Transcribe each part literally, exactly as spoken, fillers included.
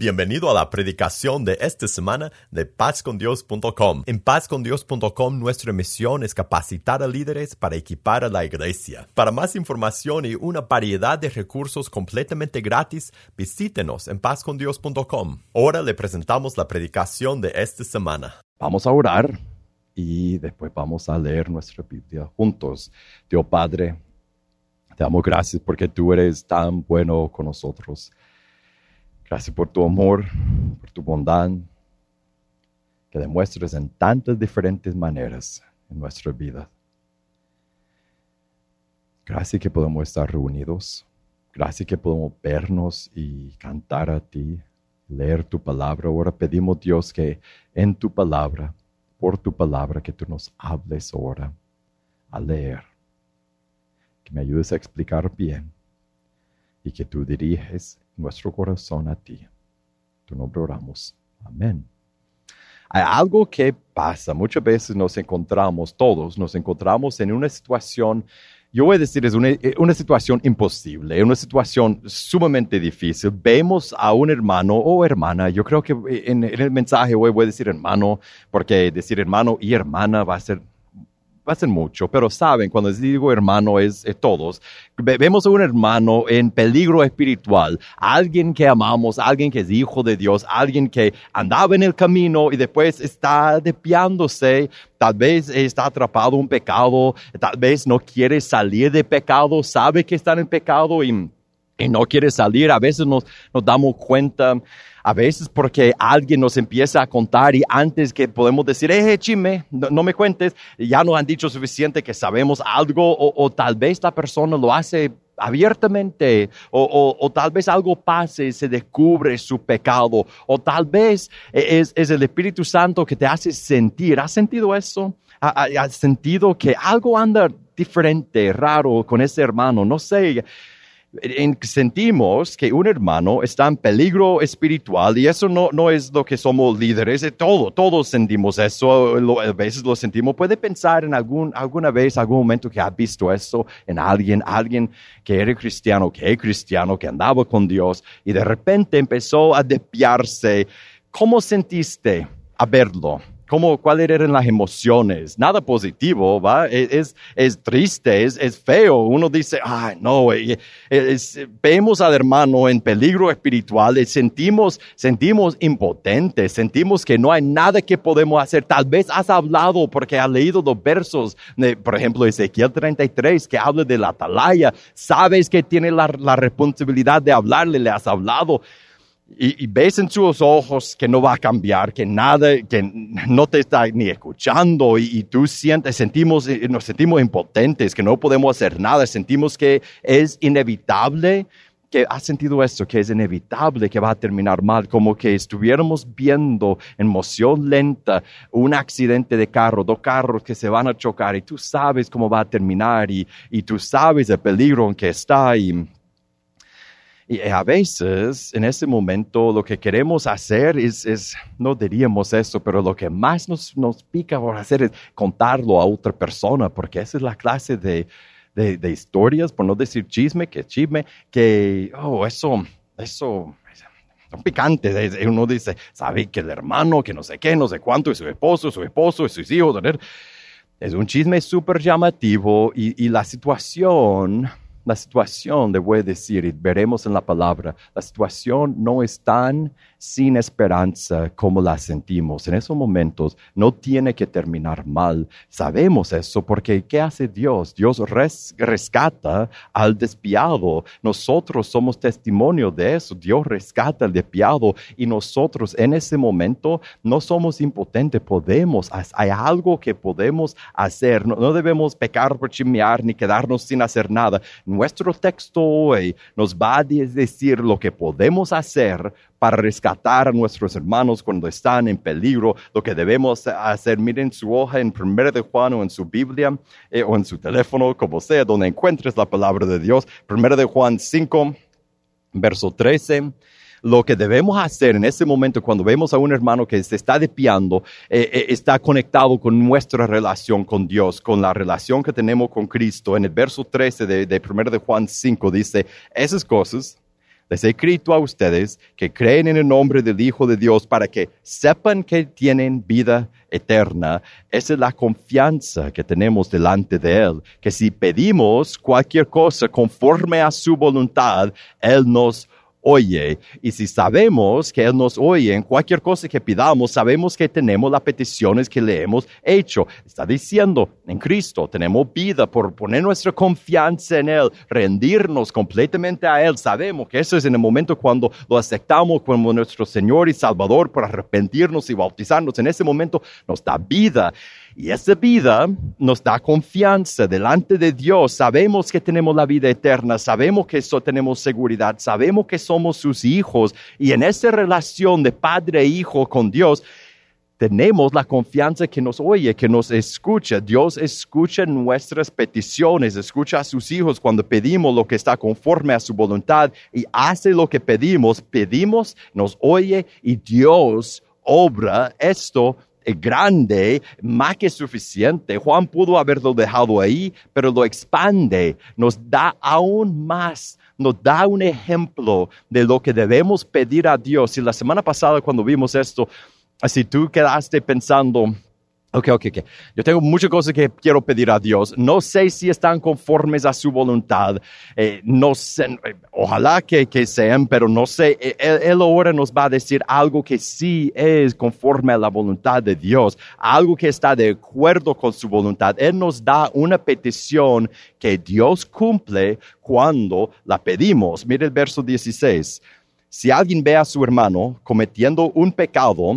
Bienvenido a la predicación de esta semana de paz con dios punto com. En paz con dios punto com nuestra misión es capacitar a líderes para equipar a la iglesia. Para más información y una variedad de recursos completamente gratis, visítenos en paz con dios punto com. Ahora le presentamos la predicación de esta semana. Vamos a orar y después vamos a leer nuestra Biblia juntos. Dios Padre, te damos gracias porque tú eres tan bueno con nosotros. Gracias por tu amor, por tu bondad, que demuestras en tantas diferentes maneras en nuestra vida. Gracias que podemos estar reunidos. Gracias que podemos vernos y cantar a ti, leer tu palabra. Ahora pedimos, Dios, que en tu palabra, por tu palabra, que tú nos hables ahora a leer. Que me ayudes a explicar bien y que tú diriges nuestro corazón a ti. En tu nombre oramos. Amén. Hay algo que pasa. Muchas veces nos encontramos, todos nos encontramos en una situación, yo voy a decir, es una, una situación imposible, una situación sumamente difícil. Vemos a un hermano o hermana, yo creo que en, en el mensaje hoy voy a decir hermano, porque decir hermano y hermana va a ser Va a ser mucho, pero saben, cuando digo hermano es, es todos. Vemos a un hermano en peligro espiritual, alguien que amamos, alguien que es hijo de Dios, alguien que andaba en el camino y después está desviándose, tal vez está atrapado en un pecado, tal vez no quiere salir de pecado, sabe que está en pecado y, y no quiere salir. A veces nos, nos damos cuenta. A veces porque alguien nos empieza a contar y antes que podemos decir, eh, chisme, no, no me cuentes, ya nos han dicho suficiente que sabemos algo o, o tal vez la persona lo hace abiertamente o, o, o tal vez algo pase y se descubre su pecado o tal vez es, es el Espíritu Santo que te hace sentir. ¿Has sentido eso? ¿Has sentido que algo anda diferente, raro con ese hermano? No sé. Sentimos que un hermano está en peligro espiritual y eso no, no es lo que somos líderes, de todo, todos sentimos eso, lo, a veces lo sentimos. Puede pensar en algún, alguna vez, algún momento que ha visto eso en alguien, alguien que era cristiano, que es cristiano, que andaba con Dios y de repente empezó a desviarse. ¿Cómo sentiste a verlo? ¿Cómo, ¿Cuáles eran las emociones? Nada positivo, ¿va? Es, es, es triste, es, es feo. Uno dice, ay, no, es, es, vemos al hermano en peligro espiritual y sentimos, sentimos impotentes, sentimos que no hay nada que podemos hacer. Tal vez has hablado porque has leído los versos, de, por ejemplo, Ezequiel treinta y tres, que habla de la atalaya. Sabes que tiene la, la responsabilidad de hablarle, le has hablado. Y, y ves en sus ojos que no va a cambiar, que nada, que no te está ni escuchando y, y tú sientes, sentimos, nos sentimos impotentes, que no podemos hacer nada, sentimos que es inevitable, que has sentido esto, que es inevitable, que va a terminar mal, como que estuviéramos viendo en moción lenta un accidente de carro, dos carros que se van a chocar y tú sabes cómo va a terminar y, y tú sabes el peligro en que está y... Y a veces, en ese momento, lo que queremos hacer es, es no diríamos eso, pero lo que más nos, nos pica por hacer es contarlo a otra persona, porque esa es la clase de, de, de historias, por no decir chisme, que chisme, que, oh, eso, eso, es picante. Uno dice, sabe que el hermano, que no sé qué, no sé cuánto, y su esposo, su esposo, y sus hijos, es un chisme súper llamativo y, y la situación... La situación, debo decir, y veremos en la palabra, la situación no es tan sin esperanza como la sentimos. En esos momentos no tiene que terminar mal. Sabemos eso porque ¿qué hace Dios? Dios res, rescata al desviado. Nosotros somos testimonio de eso. Dios rescata al desviado y nosotros en ese momento no somos impotentes. Podemos, hay algo que podemos hacer. No, no debemos pecar por chismear ni quedarnos sin hacer nada. Nuestro texto hoy nos va a decir lo que podemos hacer para rescatar a nuestros hermanos cuando están en peligro, lo que debemos hacer. Miren su hoja en primera de Juan o en su Biblia eh, o en su teléfono, como sea, donde encuentres la palabra de Dios. primera de Juan cinco, verso trece. Lo que debemos hacer en ese momento cuando vemos a un hermano que se está desviando, eh, eh, está conectado con nuestra relación con Dios, con la relación que tenemos con Cristo. En el verso trece de, de primera de Juan cinco dice, esas cosas les he escrito a ustedes que creen en el nombre del Hijo de Dios para que sepan que tienen vida eterna. Esa es la confianza que tenemos delante de Él, que si pedimos cualquier cosa conforme a su voluntad, Él nos oye. Y si sabemos que Él nos oye en cualquier cosa que pidamos, sabemos que tenemos las peticiones que le hemos hecho. Está diciendo, en Cristo tenemos vida por poner nuestra confianza en Él, rendirnos completamente a Él. Sabemos que eso es en el momento cuando lo aceptamos como nuestro Señor y Salvador, por arrepentirnos y bautizarnos. En ese momento nos da vida. Y esa vida nos da confianza delante de Dios. Sabemos que tenemos la vida eterna, sabemos que eso tenemos seguridad, sabemos que somos sus hijos. Y en esa relación de padre e hijo con Dios, tenemos la confianza que nos oye, que nos escucha. Dios escucha nuestras peticiones, escucha a sus hijos cuando pedimos lo que está conforme a su voluntad y hace lo que pedimos. Pedimos, nos oye y Dios obra esto. Es grande, más que suficiente. Juan pudo haberlo dejado ahí, pero lo expande, nos da aún más, nos da un ejemplo de lo que debemos pedir a Dios. Y la semana pasada cuando vimos esto, si tú quedaste pensando, Ok, ok, ok. Yo tengo muchas cosas que quiero pedir a Dios. No sé si están conformes a su voluntad. Eh, no sé, eh, ojalá que, que sean, pero no sé. Él, él ahora nos va a decir algo que sí es conforme a la voluntad de Dios. Algo que está de acuerdo con su voluntad. Él nos da una petición que Dios cumple cuando la pedimos. Mire el verso dieciséis. Si alguien ve a su hermano cometiendo un pecado,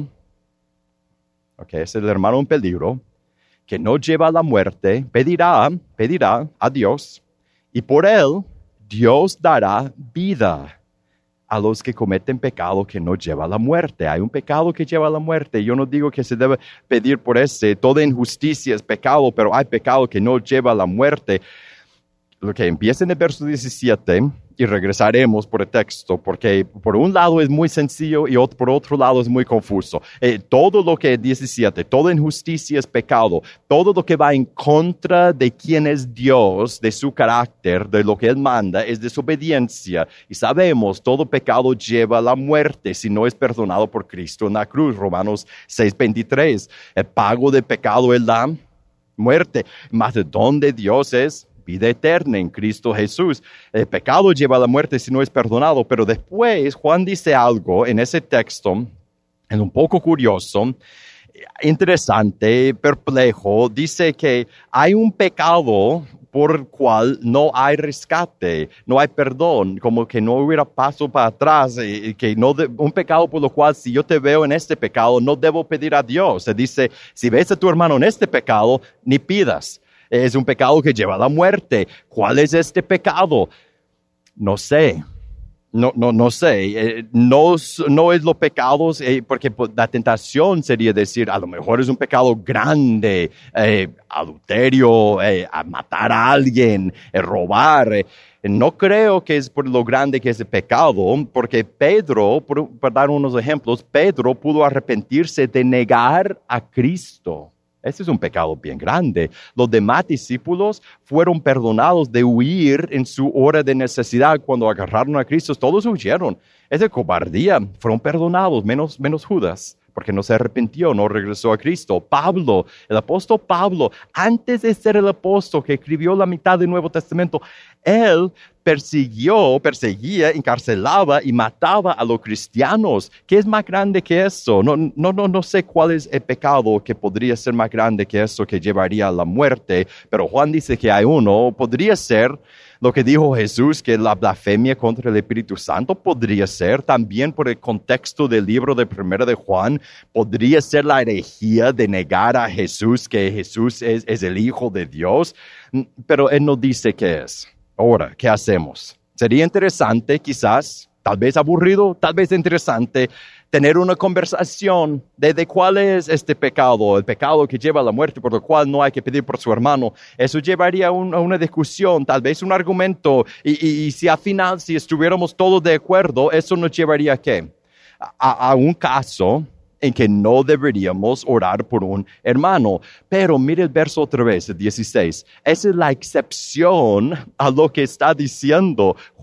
ok, es el hermano en peligro, que no lleva a la muerte, pedirá, pedirá a Dios, y por él Dios dará vida a los que cometen pecado que no lleva a la muerte. Hay un pecado que lleva a la muerte. Yo no digo que se debe pedir por ese. Toda injusticia es pecado, pero hay pecado que no lleva a la muerte. Lo que empieza en el verso diecisiete, y regresaremos por el texto, porque por un lado es muy sencillo y otro, por otro lado es muy confuso. Eh, todo lo que es diecisiete, toda injusticia es pecado, todo lo que va en contra de quién es Dios, de su carácter, de lo que Él manda, es desobediencia. Y sabemos, todo pecado lleva a la muerte si no es perdonado por Cristo en la cruz. Romanos seis veintitrés, el pago de pecado es la muerte, mas de dónde Dios es vida eterna en Cristo Jesús. El pecado lleva a la muerte si no es perdonado, pero después Juan dice algo en ese texto, es un poco curioso, interesante, perplejo. Dice que hay un pecado por el cual no hay rescate, no hay perdón, como que no hubiera paso para atrás, y que no de, un pecado por lo cual si yo te veo en este pecado no debo pedir a Dios. Se dice, si ves a tu hermano en este pecado, ni pidas. Es un pecado que lleva a la muerte. ¿Cuál es este pecado? No sé. No, no, no sé. Eh, no, no es los pecados, eh, porque la tentación sería decir, a lo mejor es un pecado grande, eh, adulterio, eh, a matar a alguien, eh, robar. Eh. No creo que es por lo grande que es el pecado, porque Pedro, por, para dar unos ejemplos, Pedro pudo arrepentirse de negar a Cristo. Ese es un pecado bien grande. Los demás discípulos fueron perdonados de huir en su hora de necesidad. Cuando agarraron a Cristo, todos huyeron. Es de cobardía. Fueron perdonados, menos, menos Judas, porque no se arrepintió, no regresó a Cristo. Pablo, el apóstol Pablo, antes de ser el apóstol que escribió la mitad del Nuevo Testamento, él persiguió, perseguía, encarcelaba y mataba a los cristianos. ¿Qué es más grande que eso? No, no, no, no sé cuál es el pecado que podría ser más grande que eso, que llevaría a la muerte, pero Juan dice que hay uno. Podría ser lo que dijo Jesús, que la blasfemia contra el Espíritu Santo podría ser, también por el contexto del libro de Primera de Juan, podría ser la herejía de negar a Jesús, que Jesús es, es el Hijo de Dios, pero él no dice qué es. Ahora, ¿qué hacemos? Sería interesante, quizás, tal vez aburrido, tal vez interesante, tener una conversación de, de cuál es este pecado, el pecado que lleva a la muerte, por lo cual no hay que pedir por su hermano. Eso llevaría a, un, a una discusión, tal vez un argumento, y, y, y si al final, si estuviéramos todos de acuerdo, eso nos llevaría ¿a qué? A, a un caso en que no deberíamos orar por un hermano. Pero mire el verso otra vez, el dieciséis. Esa es la excepción a lo que está diciendo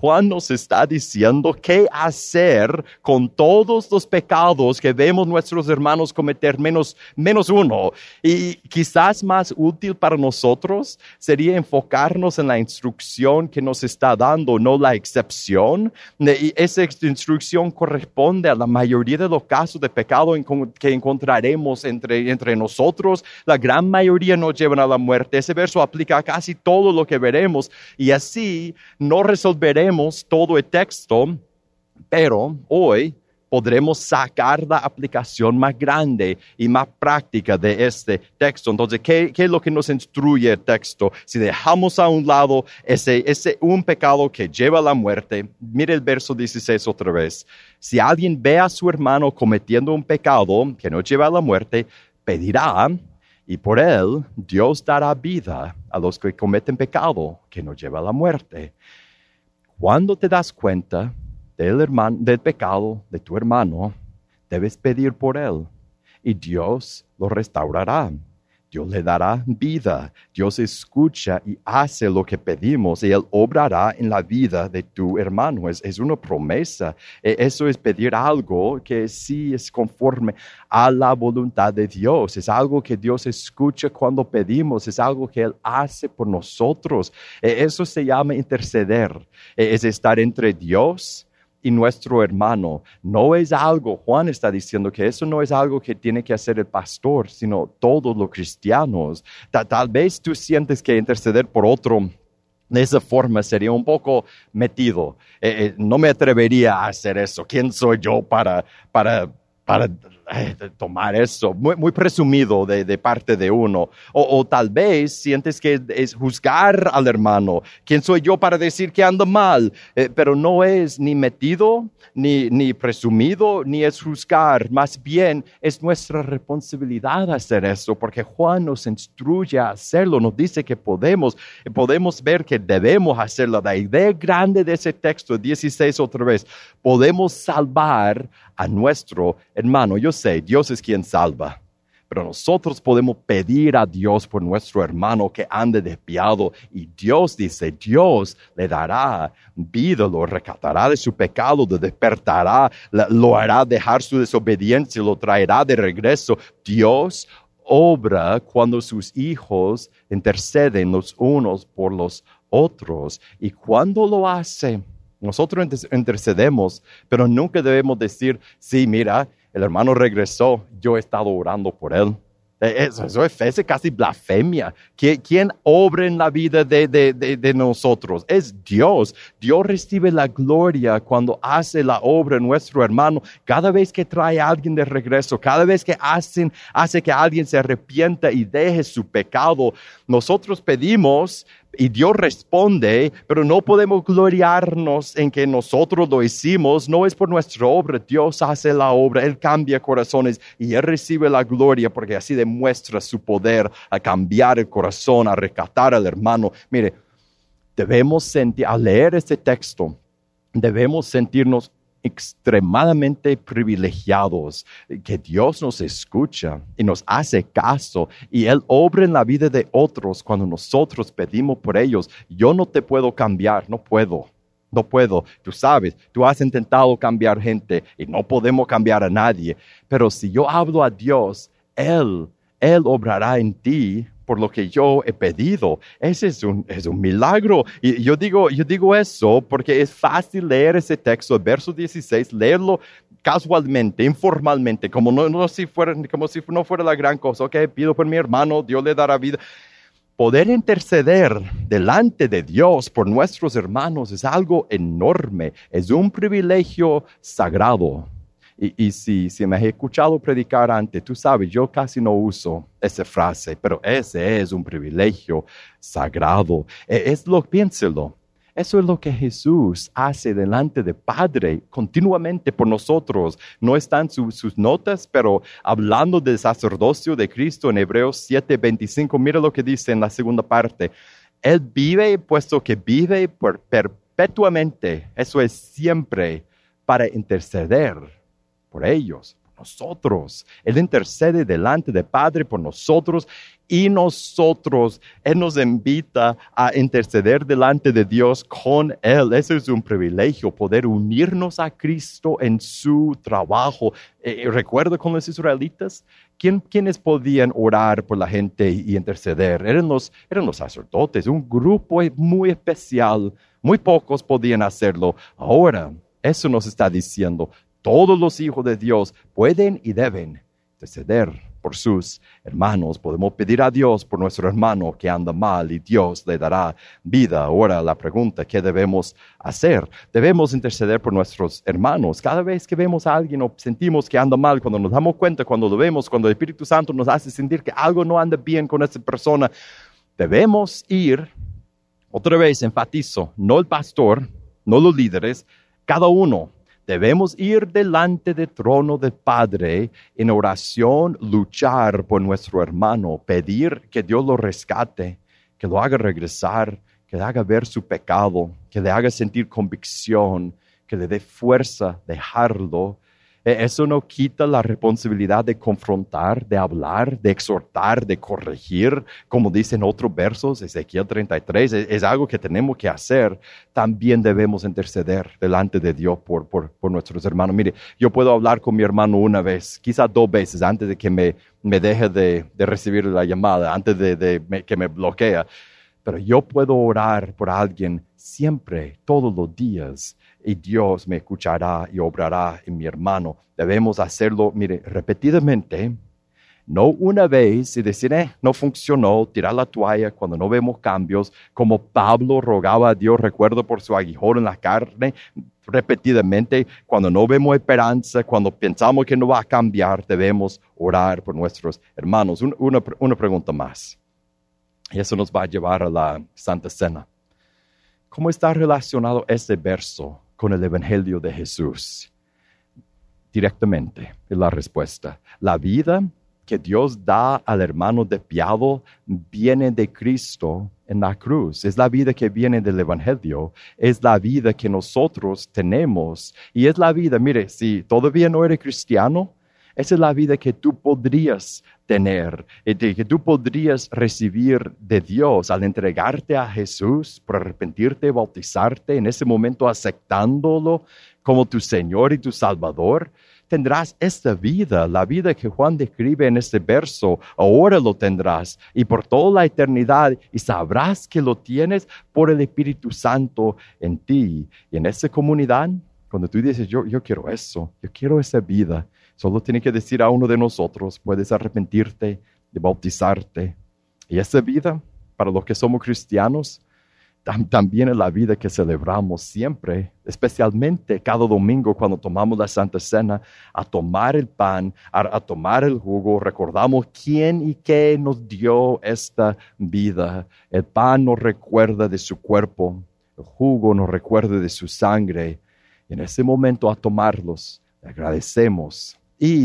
Juan nos está diciendo qué hacer con todos los pecados que vemos nuestros hermanos cometer, menos, menos uno. Y quizás más útil para nosotros sería enfocarnos en la instrucción que nos está dando, no la excepción. Y esa instrucción corresponde a la mayoría de los casos de pecado que encontraremos entre, entre nosotros. La gran mayoría nos llevan a la muerte. Ese verso aplica a casi todo lo que veremos, y así no resolveremos todo el texto, pero hoy podremos sacar la aplicación más grande y más práctica de este texto. Entonces, ¿qué, qué es lo que nos instruye el texto? Si dejamos a un lado ese, ese un pecado que lleva a la muerte, mire el verso dieciséis otra vez. Si alguien ve a su hermano cometiendo un pecado que no lleva a la muerte, pedirá, y por él Dios dará vida a los que cometen pecado que no lleva a la muerte. Cuando te das cuenta del, hermano, del pecado de tu hermano, debes pedir por él, y Dios lo restaurará. Dios le dará vida. Dios escucha y hace lo que pedimos, y Él obrará en la vida de tu hermano. Es, es una promesa. Eso es pedir algo que sí es conforme a la voluntad de Dios. Es algo que Dios escucha cuando pedimos. Es algo que Él hace por nosotros. Eso se llama interceder. Es estar entre Dios y nuestro hermano. No es algo, Juan está diciendo que eso no es algo que tiene que hacer el pastor, sino todos los cristianos. Ta- tal vez tú sientes que interceder por otro de esa forma sería un poco metido. Eh, eh, no me atrevería a hacer eso. ¿Quién soy yo para, para, para eh, tomar eso? Muy, muy presumido de, de parte de uno. O, o tal vez sientes que es juzgar al hermano. ¿Quién soy yo para decir que anda mal? Eh, pero no es ni metido, ni, ni presumido, ni es juzgar. Más bien es nuestra responsabilidad hacer eso, porque Juan nos instruye a hacerlo. Nos dice que podemos, podemos ver que debemos hacerlo. La idea grande de ese texto, dieciséis otra vez, podemos salvar a nuestro hermano. Yo sé, Dios es quien salva, pero nosotros podemos pedir a Dios por nuestro hermano que ande desviado, y Dios dice, Dios le dará vida, lo rescatará de su pecado, lo despertará, lo hará dejar su desobediencia, lo traerá de regreso. Dios obra cuando sus hijos interceden los unos por los otros, y cuando lo hace, nosotros intercedemos, pero nunca debemos decir, sí, mira, el hermano regresó, yo he estado orando por él. Eso, eso es casi blasfemia. ¿Quién obra en la vida de, de, de, de nosotros? Es Dios. Dios recibe la gloria cuando hace la obra en nuestro hermano. Cada vez que trae a alguien de regreso, cada vez que hacen, hace que alguien se arrepienta y deje su pecado, nosotros pedimos y Dios responde, pero no podemos gloriarnos en que nosotros lo hicimos. No es por nuestra obra. Dios hace la obra, Él cambia corazones y Él recibe la gloria, porque así demuestra su poder a cambiar el corazón, a rescatar al hermano. Mire, debemos sentir, al leer este texto, debemos sentirnos extremadamente privilegiados, que Dios nos escucha y nos hace caso, y Él obra en la vida de otros cuando nosotros pedimos por ellos. Yo no te puedo cambiar, no puedo, no puedo. Tú sabes, tú has intentado cambiar gente y no podemos cambiar a nadie, pero si yo hablo a Dios, Él, Él obrará en ti por lo que yo he pedido. Ese es un, es un milagro. Y yo digo, yo digo eso porque es fácil leer ese texto, el verso dieciséis, leerlo casualmente, informalmente, como, no, no si fuera, como si no fuera la gran cosa. Ok, pido por mi hermano, Dios le dará vida. Poder interceder delante de Dios por nuestros hermanos es algo enorme, es un privilegio sagrado. Y, y si, si me has escuchado predicar antes, tú sabes, yo casi no uso esa frase, pero ese es un privilegio sagrado. Es lo, piénselo, eso es lo que Jesús hace delante del Padre continuamente por nosotros. No están su, sus notas, pero hablando del sacerdocio de Cristo en Hebreos siete veinticinco, mira lo que dice en la segunda parte. Él vive, puesto que vive por perpetuamente, eso es siempre, para interceder por ellos. nosotros. Él intercede delante del Padre por nosotros y nosotros, Él nos invita a interceder delante de Dios con Él. Eso es un privilegio, poder unirnos a Cristo en su trabajo. Eh, ¿Recuerda con los israelitas? ¿Quién, ¿Quiénes podían orar por la gente y interceder? Eran los, eran los sacerdotes, un grupo muy especial. Muy pocos podían hacerlo. Ahora, eso nos está diciendo, todos los hijos de Dios pueden y deben interceder por sus hermanos. Podemos pedir a Dios por nuestro hermano que anda mal y Dios le dará vida. Ahora la pregunta, ¿qué debemos hacer? Debemos interceder por nuestros hermanos. Cada vez que vemos a alguien o sentimos que anda mal, cuando nos damos cuenta, cuando lo vemos, cuando el Espíritu Santo nos hace sentir que algo no anda bien con esa persona, debemos ir, otra vez enfatizo, no el pastor, no los líderes, cada uno. Debemos ir delante del trono del Padre en oración, luchar por nuestro hermano, pedir que Dios lo rescate, que lo haga regresar, que le haga ver su pecado, que le haga sentir convicción, que le dé fuerza dejarlo. Eso no quita la responsabilidad de confrontar, de hablar, de exhortar, de corregir, como dicen otros versos, Ezequiel treinta y tres, es, es algo que tenemos que hacer. También debemos interceder delante de Dios por, por, por nuestros hermanos. Mire, yo puedo hablar con mi hermano una vez, quizás dos veces, antes de que me, me deje de, de recibir la llamada, antes de, de me, que me bloquea. Pero yo puedo orar por alguien siempre, todos los días, y Dios me escuchará y obrará en mi hermano. Debemos hacerlo, mire, repetidamente, no una vez y decir, eh, no funcionó, tirar la toalla cuando no vemos cambios, como Pablo rogaba a Dios, recuerdo por su aguijón en la carne, repetidamente, cuando no vemos esperanza, cuando pensamos que no va a cambiar, debemos orar por nuestros hermanos. Un, una, una pregunta más. Y eso nos va a llevar a la Santa Cena. ¿Cómo está relacionado ese verso con el Evangelio de Jesús? Directamente, es la respuesta. La vida que Dios da al hermano desviado viene de Cristo en la cruz. Es la vida que viene del Evangelio. Es la vida que nosotros tenemos. Y es la vida, mire, si todavía no eres cristiano, esa es la vida que tú podrías tener, que tú podrías recibir de Dios al entregarte a Jesús, por arrepentirte, bautizarte, en ese momento aceptándolo como tu Señor y tu Salvador. Tendrás esta vida, la vida que Juan describe en este verso, ahora lo tendrás y por toda la eternidad, y sabrás que lo tienes por el Espíritu Santo en ti. Y en esa comunidad, cuando tú dices, yo, yo quiero eso, yo quiero esa vida, solo tienes que decir a uno de nosotros, puedes arrepentirte, de bautizarte. Y esa vida, para los que somos cristianos, tam- también es la vida que celebramos siempre, especialmente cada domingo cuando tomamos la Santa Cena, a tomar el pan, a, a tomar el jugo, recordamos quién y qué nos dio esta vida. El pan nos recuerda de su cuerpo, el jugo nos recuerda de su sangre. Y en ese momento a tomarlos, agradecemos.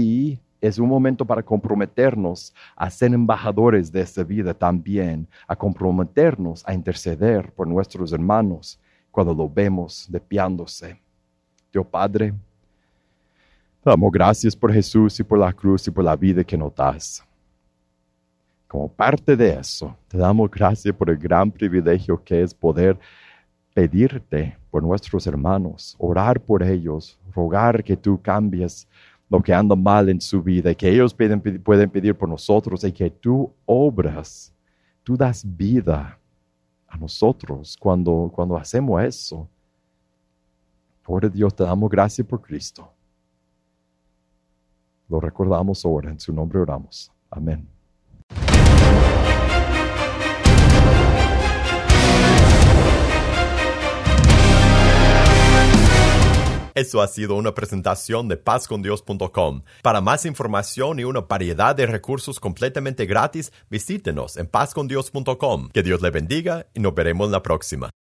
Y es un momento para comprometernos a ser embajadores de esta vida también, a comprometernos a interceder por nuestros hermanos cuando lo vemos desviándose. Dios Padre, te damos gracias por Jesús y por la cruz y por la vida que nos das. Como parte de eso, te damos gracias por el gran privilegio que es poder pedirte por nuestros hermanos, orar por ellos, rogar que tú cambies lo que anda mal en su vida, y que ellos pueden, pueden pedir por nosotros, y que tú obras, tú das vida a nosotros cuando, cuando hacemos eso. Ahora, Dios, te damos gracias por Cristo. Lo recordamos ahora, en su nombre oramos. Amén. Eso ha sido una presentación de paz con dios punto com. Para más información y una variedad de recursos completamente gratis, visítenos en paz con dios punto com. Que Dios le bendiga y nos veremos la próxima.